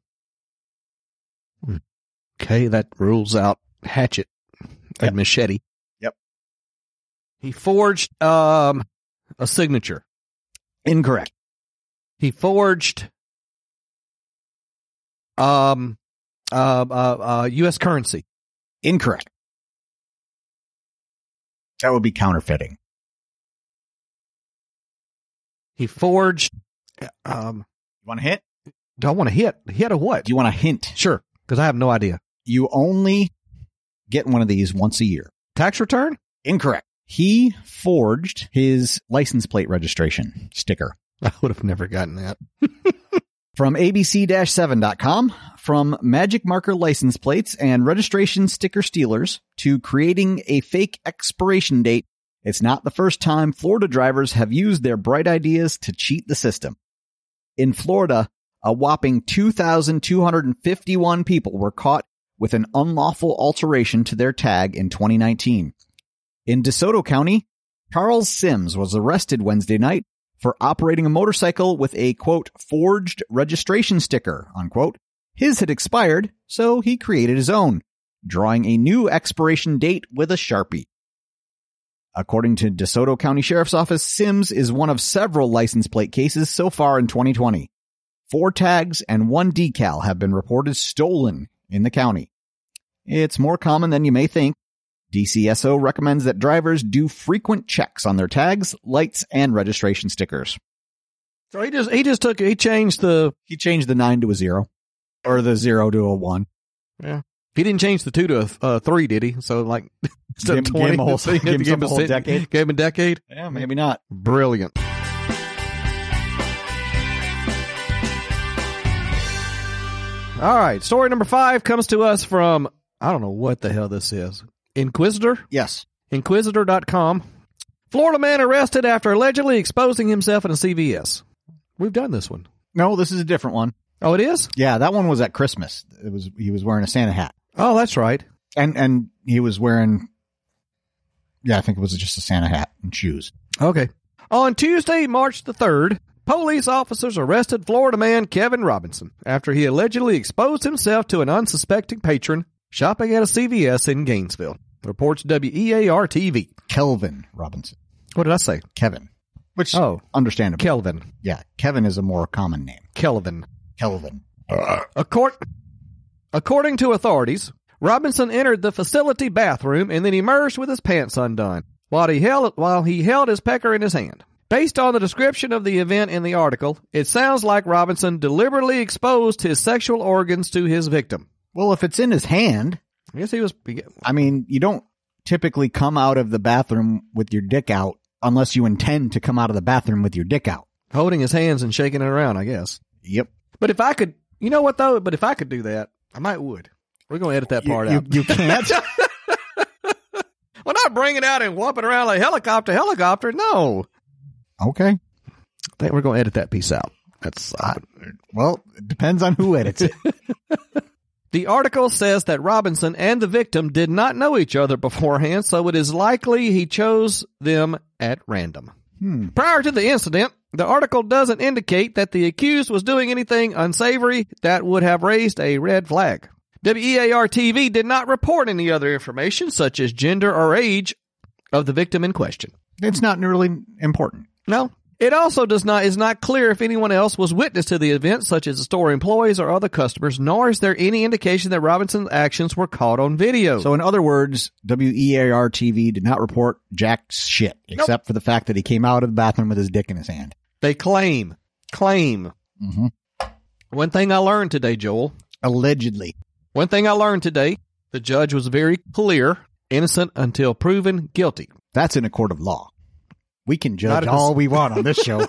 Okay, that rules out hatchet and machete. Yep. He forged a signature. Incorrect. He forged U.S. currency. Incorrect. That would be counterfeiting. He forged. You want a hint? Do I want a hit? Hit a what? Do you want a hint? Sure, because I have no idea. You only get one of these once a year. Tax return? Incorrect. He forged his license plate registration sticker. I would have never gotten that. From abc-7.com, from magic marker license plates and registration sticker stealers to creating a fake expiration date, it's not the first time Florida drivers have used their bright ideas to cheat the system. In Florida, a whopping 2,251 people were caught with an unlawful alteration to their tag in 2019. In DeSoto County, Charles Sims was arrested Wednesday night for operating a motorcycle with a, quote, forged registration sticker, unquote. His had expired, so he created his own, drawing a new expiration date with a Sharpie. According to DeSoto County Sheriff's Office, Sims is one of several license plate cases so far in 2020. 4 tags and 1 decal have been reported stolen in the county. It's more common than you may think. DCSO recommends that drivers do frequent checks on their tags, lights, and registration stickers. So he changed the 9 to a 0, or the 0 to a 1. Yeah. He didn't change the 2 to a 3, did he? So like, instead of 20, gave him a whole decade. Gave him a decade? Yeah, maybe not. Brilliant. All right. Story number 5 comes to us from, I don't know what the hell this is. Inquisitor? Yes. Inquisitor.com. Florida man arrested after allegedly exposing himself in a CVS. We've done this one. No, this is a different one. Oh, it is? Yeah, that one was at Christmas. He was wearing a Santa hat. Oh, that's right. And he was wearing, I think it was just a Santa hat and shoes. Okay. On Tuesday, March the 3rd, police officers arrested Florida man Kevin Robinson after he allegedly exposed himself to an unsuspecting patron shopping at a CVS in Gainesville. Reports WEAR-TV. Kelvin Robinson. What did I say? Kevin. Which, understandable. Kelvin. Yeah, Kevin is a more common name. Kelvin. According to authorities, Robinson entered the facility bathroom and then emerged with his pants undone while he held his pecker in his hand. Based on the description of the event in the article, it sounds like Robinson deliberately exposed his sexual organs to his victim. Well, if it's in his hand, I guess he was. I mean, you don't typically come out of the bathroom with your dick out unless you intend to come out of the bathroom with your dick out. Holding his hands and shaking it around, I guess. Yep. But if I could, you know what though? But if I could do that, I might would. We're going to edit that part out. You can't? Well, not bring it out and whop it around like helicopter. No. Okay. I think we're going to edit that piece out. That's well, it depends on who edits it. The article says that Robinson and the victim did not know each other beforehand, so it is likely he chose them at random. Prior to the incident, the article doesn't indicate that the accused was doing anything unsavory that would have raised a red flag. WEAR-TV did not report any other information, such as gender or age, of the victim in question. It's not really important. No. It also is not clear if anyone else was witness to the event, such as the store employees or other customers, nor is there any indication that Robinson's actions were caught on video. So in other words, WEAR-TV did not report jack shit, except for the fact that he came out of the bathroom with his dick in his hand. They claim. Mm-hmm. One thing I learned today, Joel. Allegedly. One thing I learned today, the judge was very clear, innocent until proven guilty. That's in a court of law. We can judge all we want on this show.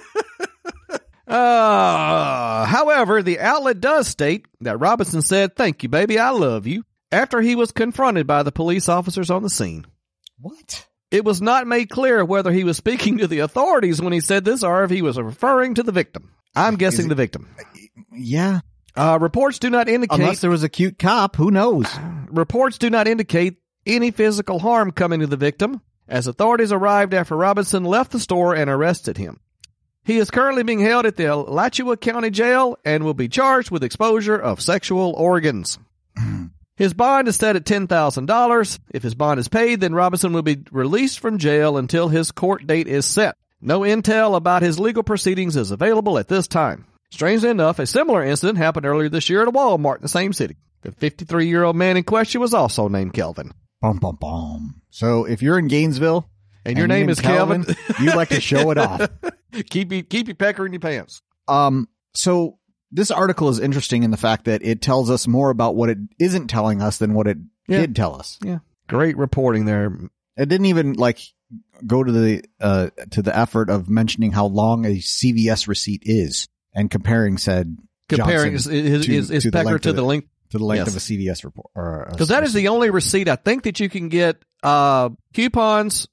However, the outlet does state that Robinson said, "Thank you, baby, I love you," after he was confronted by the police officers on the scene. What? It was not made clear whether he was speaking to the authorities when he said this or if he was referring to the victim. I'm guessing the victim. Yeah. Reports do not indicate... Unless there was a cute cop, who knows? Reports do not indicate any physical harm coming to the victim, as authorities arrived after Robinson left the store and arrested him. He is currently being held at the Alachua County Jail and will be charged with exposure of sexual organs. His bond is set at $10,000. If his bond is paid, then Robinson will be released from jail until his court date is set. No intel about his legal proceedings is available at this time. Strangely enough, a similar incident happened earlier this year at a Walmart in the same city. The 53-year-old man in question was also named Kelvin. Bum, bum, bum. So if you're in Gainesville and your name is Kelvin, you like to show it off. Keep your pecker in your pants. So this article is interesting in the fact that it tells us more about what it isn't telling us than what it did tell us. Yeah. Great reporting there. It didn't even go to the effort of mentioning how long a CVS receipt is and comparing said his pecker to the length of a CVS report. Because that is the only receipt I think that you can get coupons,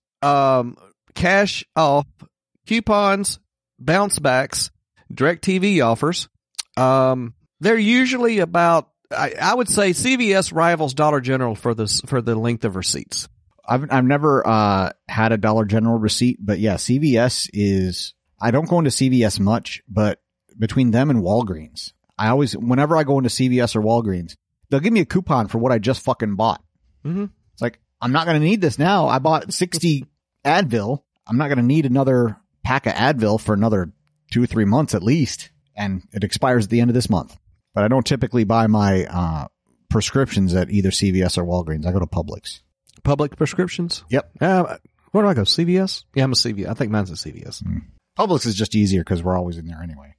cash off, coupons, bounce backs, DirecTV offers. They're usually about, I would say CVS rivals Dollar General for the length of receipts. I've never had a Dollar General receipt, but yeah, CVS is, I don't go into CVS much, but between them and Walgreens, whenever I go into CVS or Walgreens, they'll give me a coupon for what I just fucking bought. Mm-hmm. It's like, I'm not going to need this now. I bought 60 Advil. I'm not going to need another pack of Advil for another 2 or 3 months at least. And it expires at the end of this month. But I don't typically buy my prescriptions at either CVS or Walgreens. I go to Publix. Public prescriptions? Yep. Where do I go? CVS? Yeah, I'm a CVS. I think mine's a CVS. Publix is just easier because we're always in there anyway.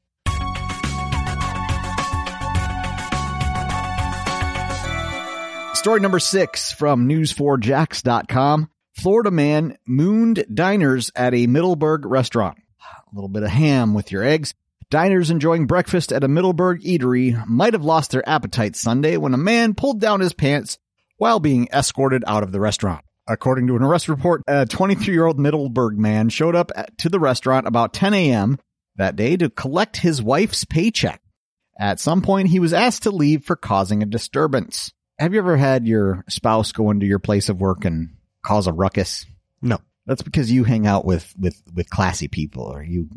Story number 6 from news4jax.com. Florida man mooned diners at a Middleburg restaurant. A little bit of ham with your eggs. Diners enjoying breakfast at a Middleburg eatery might have lost their appetite Sunday when a man pulled down his pants while being escorted out of the restaurant. According to an arrest report, a 23-year-old Middleburg man showed up to the restaurant about 10 a.m. that day to collect his wife's paycheck. At some point, he was asked to leave for causing a disturbance. Have you ever had your spouse go into your place of work and cause a ruckus? No. That's because you hang out with classy people, or you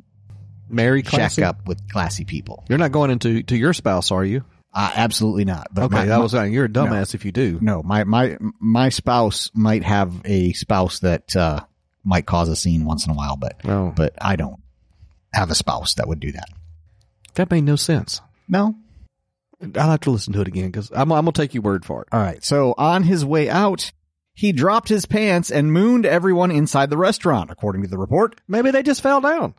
classy? Shack up with classy people. You're not going into your spouse, are you? Absolutely not. But okay, you're a dumbass if you do. No, my spouse might have a spouse that might cause a scene once in a while, but I don't have a spouse that would do that. That made no sense. No. I'll have to listen to it again because I'm going to take your word for it. All right. So on his way out, he dropped his pants and mooned everyone inside the restaurant, according to the report. Maybe they just fell down.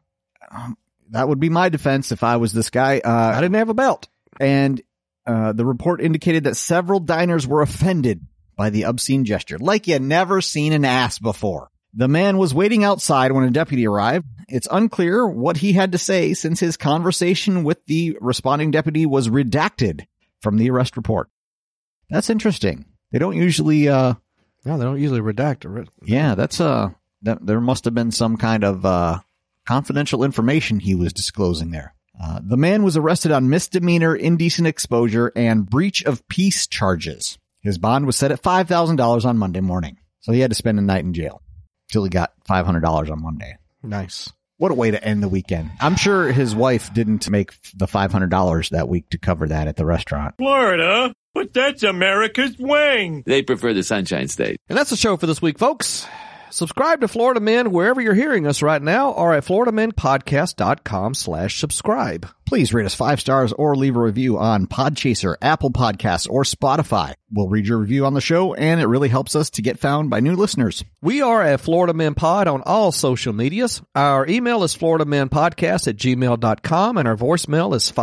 That would be my defense if I was this guy. I didn't have a belt. And the report indicated that several diners were offended by the obscene gesture, like you never seen an ass before. The man was waiting outside when a deputy arrived. It's unclear what he had to say since his conversation with the responding deputy was redacted from the arrest report. That's interesting. They don't usually no, they don't usually redact it. Yeah, that's there must have been some kind of confidential information he was disclosing there. The man was arrested on misdemeanor indecent exposure and breach of peace charges. His bond was set at $5,000 on Monday morning. So he had to spend a night in jail till he got $500 on Monday. Nice. What a way to end the weekend. I'm sure his wife didn't make the $500 that week to cover that at the restaurant. Florida? But that's America's wing. They prefer the Sunshine State. And that's the show for this week, folks. Subscribe to Florida Men wherever you're hearing us right now or at FloridaMenPodcast.com/subscribe. Please rate us 5 stars or leave a review on Podchaser, Apple Podcasts, or Spotify. We'll read your review on the show, and it really helps us to get found by new listeners. We are at Florida Men Pod on all social medias. Our email is FloridaMenPodcast@gmail.com, and our voicemail is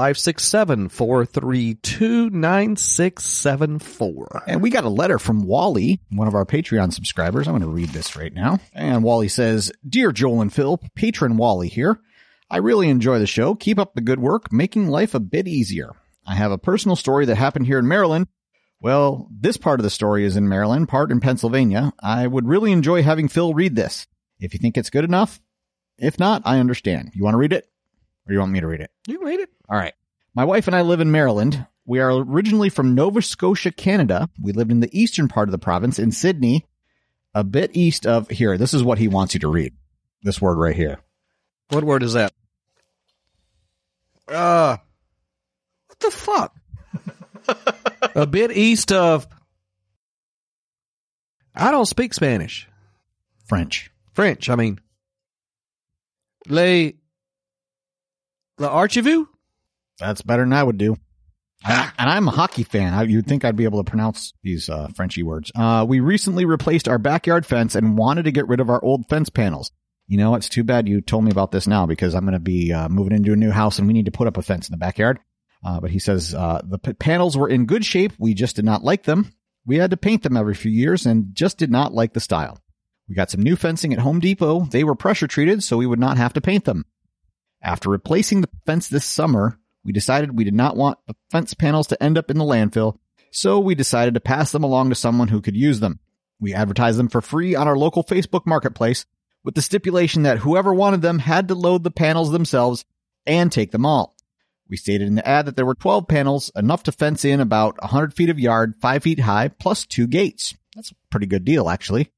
567-432-9674. And we got a letter from Wally, one of our Patreon subscribers. I'm going to read this right now. And Wally says, Dear Joel and Phil, patron Wally here. I really enjoy the show. Keep up the good work, making life a bit easier. I have a personal story that happened here in Maryland. Well, this part of the story is in Maryland, part in Pennsylvania. I would really enjoy having Phil read this. If you think it's good enough. If not, I understand. You want to read it? Or do you want me to read it? You can read it. All right. My wife and I live in Maryland. We are originally from Nova Scotia, Canada. We lived in the eastern part of the province in Sydney, a bit east of here. This is what he wants you to read. This word right here. What word is that? What the fuck? A bit east of... I don't speak Spanish. French, I mean. Le Archivaux? That's better than I would do. And I'm a hockey fan. You'd think I'd be able to pronounce these Frenchy words. We recently replaced our backyard fence and wanted to get rid of our old fence panels. You know, it's too bad you told me about this now because I'm going to be moving into a new house and we need to put up a fence in the backyard. But he says the panels were in good shape. We just did not like them. We had to paint them every few years and just did not like the style. We got some new fencing at Home Depot. They were pressure treated so we would not have to paint them. After replacing the fence this summer, we decided we did not want the fence panels to end up in the landfill, so we decided to pass them along to someone who could use them. We advertised them for free on our local Facebook marketplace with the stipulation that whoever wanted them had to load the panels themselves and take them all. We stated in the ad that there were 12 panels, enough to fence in about 100 feet of yard, 5 feet high, plus 2 gates. That's a pretty good deal, actually.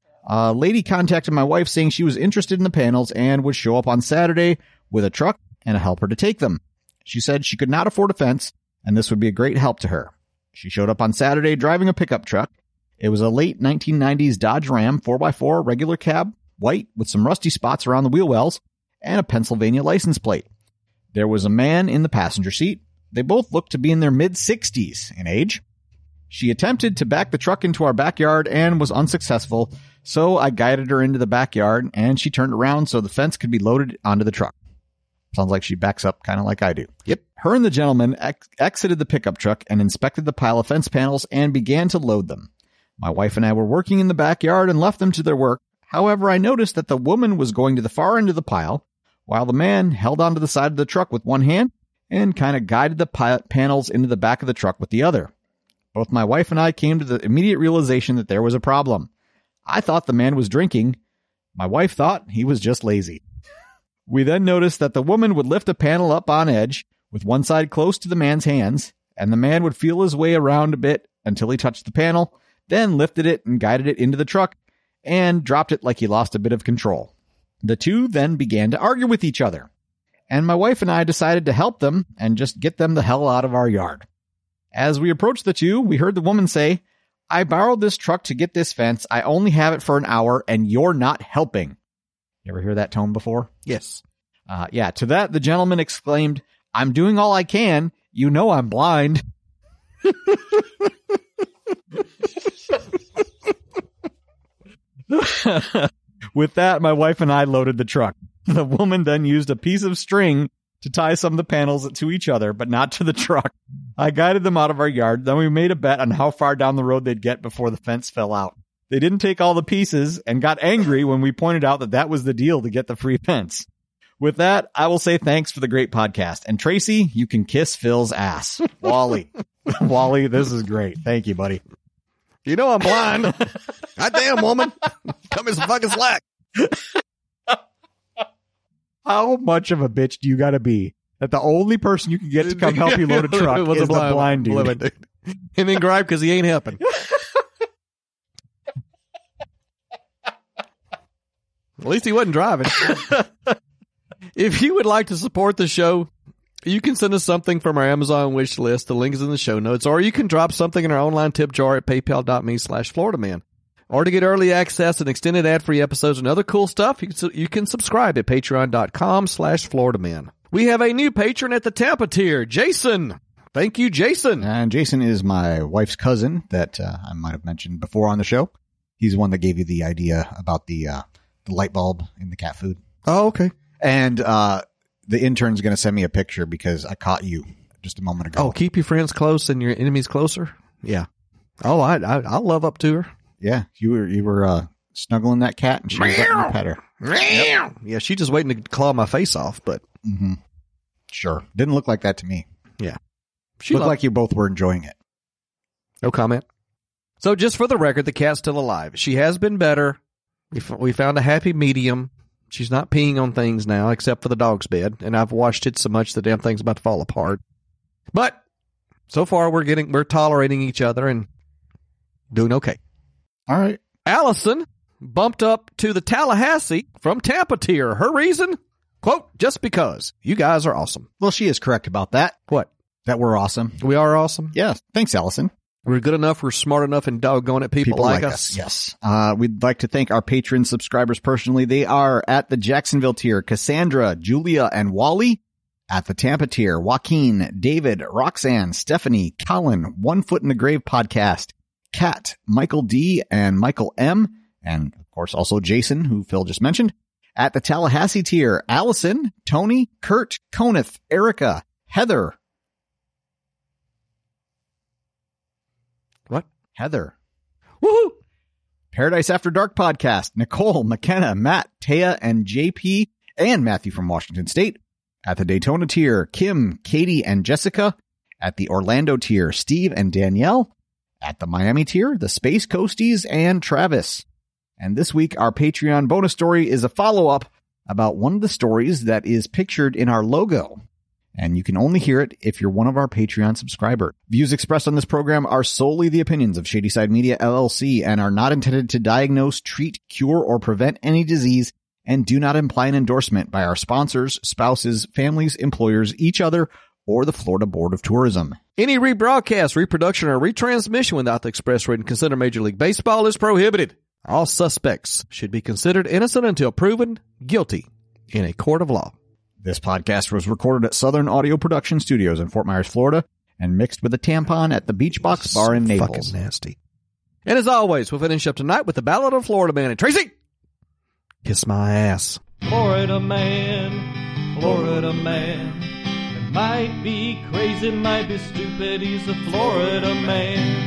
A lady contacted my wife saying she was interested in the panels and would show up on Saturday with a truck and a helper to take them. She said she could not afford a fence, and this would be a great help to her. She showed up on Saturday driving a pickup truck. It was a late 1990s Dodge Ram 4x4 regular cab, white with some rusty spots around the wheel wells, and a Pennsylvania license plate. There was a man in the passenger seat. They both looked to be in their mid-60s in age. She attempted to back the truck into our backyard and was unsuccessful, so I guided her into the backyard, and she turned around so the fence could be loaded onto the truck. Sounds like she backs up kind of like I do. Yep. Her and the gentleman exited the pickup truck and inspected the pile of fence panels and began to load them. My wife and I were working in the backyard and left them to their work. However, I noticed that the woman was going to the far end of the pile, while the man held onto the side of the truck with one hand and kind of guided the panels into the back of the truck with the other. Both my wife and I came to the immediate realization that there was a problem. I thought the man was drinking. My wife thought he was just lazy. We then noticed that the woman would lift a panel up on edge with one side close to the man's hands, and the man would feel his way around a bit until he touched the panel, then lifted it and guided it into the truck and dropped it like he lost a bit of control. The two then began to argue with each other, and my wife and I decided to help them and just get them the hell out of our yard. As we approached the two, we heard the woman say, "I borrowed this truck to get this fence. I only have it for an hour, and you're not helping." You ever hear that tone before? Yes. Yeah. To that, the gentleman exclaimed, "I'm doing all I can. You know I'm blind." With that, my wife and I loaded the truck. The woman then used a piece of string to tie some of the panels to each other, but not to the truck. I guided them out of our yard. Then we made a bet on how far down the road they'd get before the fence fell out. They didn't take all the pieces and got angry when we pointed out that that was the deal to get the free fence. With that, I will say thanks for the great podcast. And Tracy, you can kiss Phil's ass. Wally. Wally, this is great. Thank you, buddy. You know I'm blind. Goddamn, woman. Cut me some fucking slack. How much of a bitch do you got to be that the only person you can get to come help you load a truck is the blind dude? And then gripe because he ain't helping. At least he wasn't driving. If you would like to support the show, you can send us something from our Amazon wish list. The link is in the show notes. Or you can drop something in our online tip jar at paypal.me/FloridaMan. or to get early access and extended ad-free episodes and other cool stuff, you can subscribe at patreon.com/FloridaMan. We have a new patron at the Tampa tier, Jason. Thank you, Jason. And Jason is my wife's cousin that I might have mentioned before on the show. He's the one that gave you the idea about the light bulb in the cat food. Oh, okay. And the intern's going to send me a picture because I caught you just a moment ago. Oh, keep your friends close and your enemies closer? Yeah. Oh, I'll love up to her. Yeah, you were snuggling that cat and she was letting you pet her. Yep. Yeah, she just waiting to claw my face off, but sure. Didn't look like that to me. Yeah. She looked like you both were enjoying it. No comment. So just for the record, the cat's still alive. She has been better. We found a happy medium. She's not peeing on things now, except for the dog's bed, and I've washed it so much the damn thing's about to fall apart. But so far we're tolerating each other and doing okay. All right. Allison bumped up to the Tallahassee from Tampa tier. Her reason? Quote, just because. You guys are awesome. Well, she is correct about that. What? That we're awesome. We are awesome? Yeah. Thanks, Allison. We're good enough. We're smart enough and doggone it. People like us. Yes. We'd like to thank our Patreon subscribers personally. They are at the Jacksonville tier, Cassandra, Julia, and Wally. At the Tampa tier, Joaquin, David, Roxanne, Stephanie, Colin, One Foot in the Grave podcast, Kat, Michael D, and Michael M, and of course also Jason, who Phil just mentioned. At the Tallahassee tier, Allison, Tony, Kurt, Coneth, Erica, Heather. What? Heather. Woohoo! Paradise After Dark podcast, Nicole, McKenna, Matt, Taya, and JP, and Matthew from Washington State. At the Daytona tier, Kim, Katie, and Jessica. At the Orlando tier, Steve and Danielle. At the Miami tier, the Space Coasties and Travis. And this week, our Patreon bonus story is a follow-up about one of the stories that is pictured in our logo. And you can only hear it if you're one of our Patreon subscribers. Views expressed on this program are solely the opinions of Shadyside Media, LLC, and are not intended to diagnose, treat, cure, or prevent any disease, and do not imply an endorsement by our sponsors, spouses, families, employers, each other, or the Florida Board of Tourism. Any rebroadcast, reproduction, or retransmission without the express written consent of Major League Baseball is prohibited. All suspects should be considered innocent until proven guilty in a court of law. This podcast was recorded at Southern Audio Production Studios in Fort Myers, Florida, and mixed with a tampon at the Beach Box Bar in Naples. Fucking nasty. And as always, we'll finish up tonight with the Ballad of Florida Man. And Tracy, kiss my ass. Florida man, Florida man. It might be crazy, might be stupid, he's a Florida man.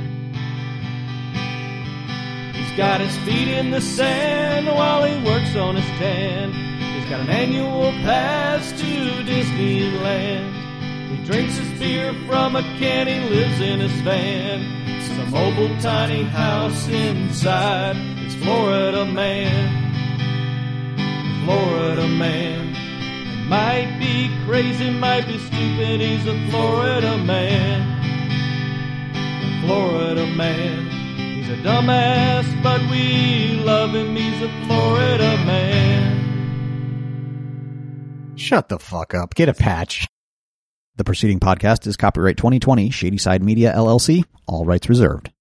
He's got his feet in the sand while he works on his tan. He's got an annual pass to Disneyland. He drinks his beer from a can, he lives in his van. Some mobile tiny house inside his Florida man. Florida man. It might be crazy, might be stupid, he's a Florida man. Florida man. He's a dumbass, but we love him, he's a Florida man. Shut the fuck up. Get a patch. The preceding podcast is copyright 2020 Shadyside Media, LLC. All rights reserved.